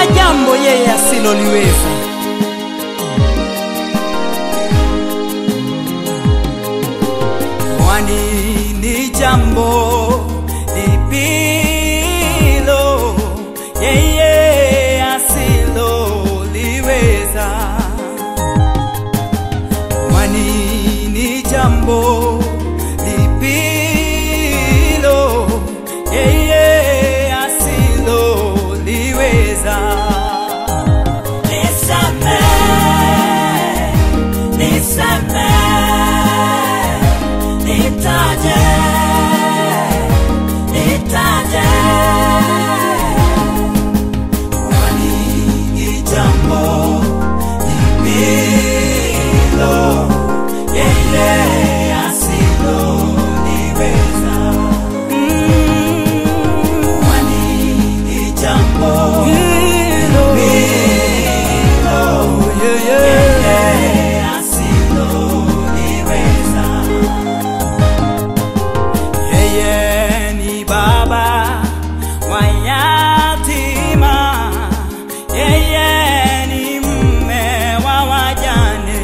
jambo yeye asiloliweza. Kwani ni jambo lipilo yeye asiloliweza. Kwani ni jambo lipilo yeye asiloliweza. Nisamehe, nitaje kwani ni jambo lipilo yeye asiloliweza. Kwani ni jambo lipilo yeye asiloliweza. Yeye ni baba wa yatima, yeye ni mume wa wajane.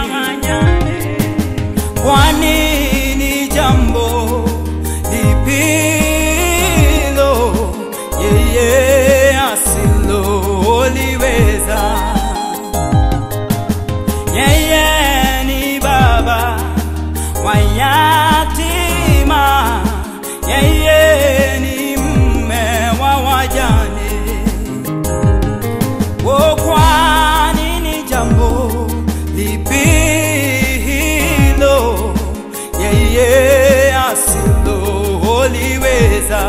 Kwani ni jambo lipilo yeye asiloliweza. Yeye ni baba wa yatima, yeye ni mume wa wajane. Kwani ni jambo lipi hilo yeye asiloliweza?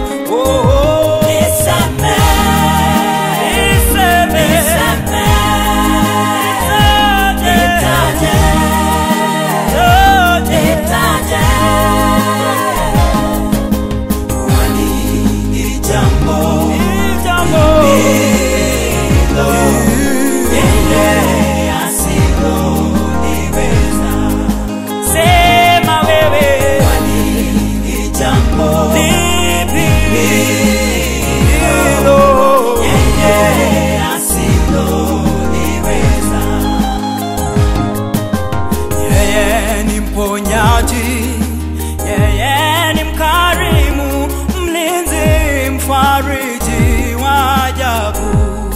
Yeye ni mponyaji, yeye ni mkarimu, mlinzi, mfariji wa ajabu.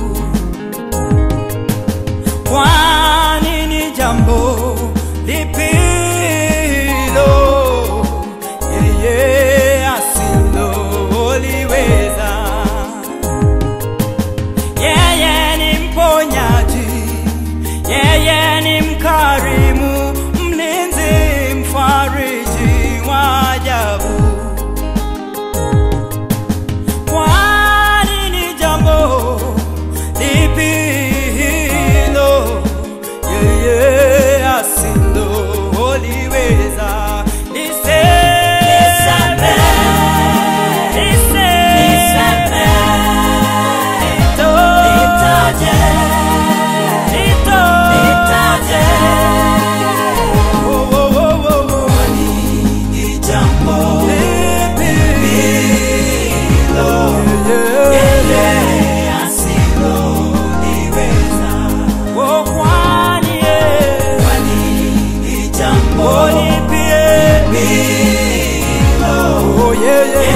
Kwani ni jambo lipi hilo yeye asiloliweza? Yeye ni mponyaji, yeye ni mkarimu, mlinzi, mfariji wa ajabu. Kwani ni jambo lipi hilo yeye asiloliweza? Yeah.